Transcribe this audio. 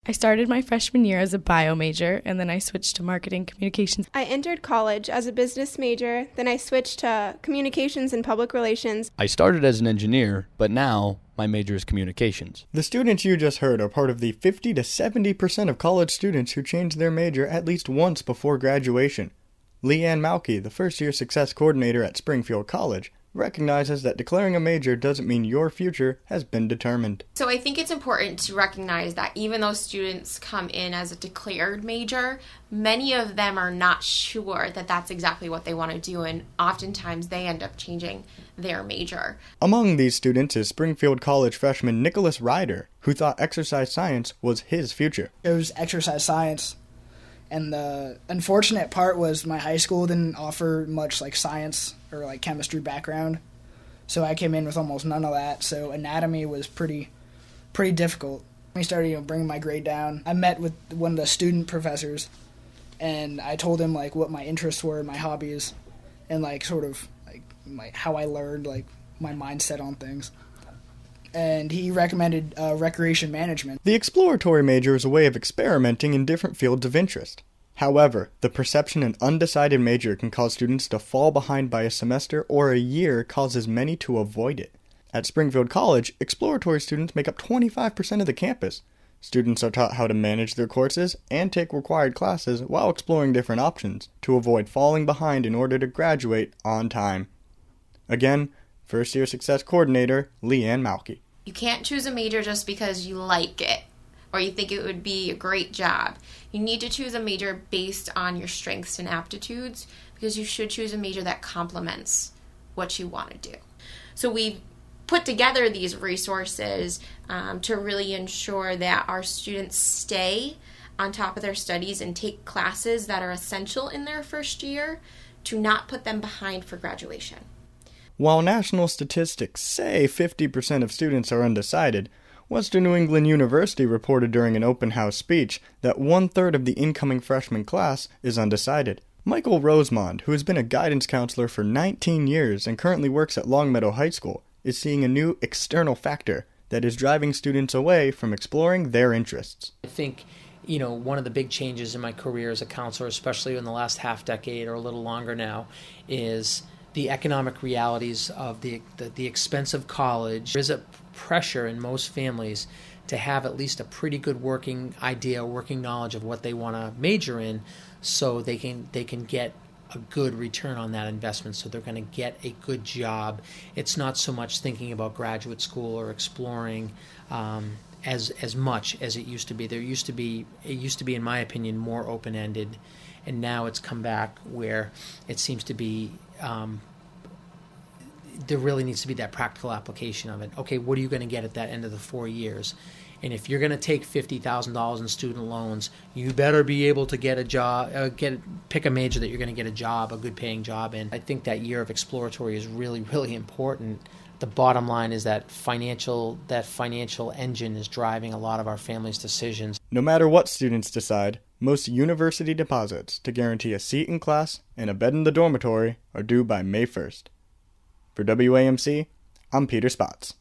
I started my freshman year as a bio major, and then I switched to marketing communications. I entered college as a business major, then I switched to communications and public relations. I started as an engineer, but now my major is communications. The students you just heard are part of the 50 to 70% of college students who change their major at least once before graduation. Leanne Malky, the first-year success coordinator at Springfield College, recognizes that declaring a major doesn't mean your future has been determined. So I think it's important to recognize that even though students come in as a declared major, many of them are not sure that that's exactly what they want to do, and oftentimes they end up changing their major. Among these students is Springfield College freshman Nicholas Ryder, who thought exercise science was his future. It was exercise science. And the unfortunate part was my high school didn't offer much like science or like chemistry background. So I came in with almost none of that. So anatomy was pretty difficult. We started bringing my grade down. I met with one of the student professors and I told him like what my interests were, my hobbies, and like sort of like how I learned, like my mindset on things. And he recommended recreation management. The exploratory major is a way of experimenting in different fields of interest. However, the perception an undecided major can cause students to fall behind by a semester or a year causes many to avoid it. At Springfield College, exploratory students make up 25% of the campus. Students are taught how to manage their courses and take required classes while exploring different options to avoid falling behind in order to graduate on time. Again, first-year success coordinator, Leanne Malky. You can't choose a major just because you like it or you think it would be a great job. You need to choose a major based on your strengths and aptitudes because you should choose a major that complements what you want to do. So we've put together these resources to really ensure that our students stay on top of their studies and take classes that are essential in their first year to not put them behind for graduation. While national statistics say 50% of students are undecided, Western New England University reported during an open house speech that 1/3 of the incoming freshman class is undecided. Michael Rosemond, who has been a guidance counselor for 19 years and currently works at Longmeadow High School, is seeing a new external factor that is driving students away from exploring their interests. I think one of the big changes in my career as a counselor, especially in the last half decade or a little longer now, is the economic realities of the expense of college. There's a pressure in most families to have at least a pretty good working idea, working knowledge of what they want to major in, so they can get a good return on that investment, so they're going to get a good job. It's not so much thinking about graduate school or exploring as much as it used to be. It used to be, in my opinion, more open-ended, and now it's come back where it seems to be there really needs to be that practical application of it. Okay, what are you going to get at that end of the 4 years? And if you're going to take $50,000 in student loans, you better be able to get a job, pick a major that you're going to get a job, a good paying job in. I think that year of exploratory is really, really important. The bottom line is that financial engine is driving a lot of our families' decisions. No matter what students decide, most university deposits to guarantee a seat in class and a bed in the dormitory are due by May 1st. For WAMC, I'm Peter Spots.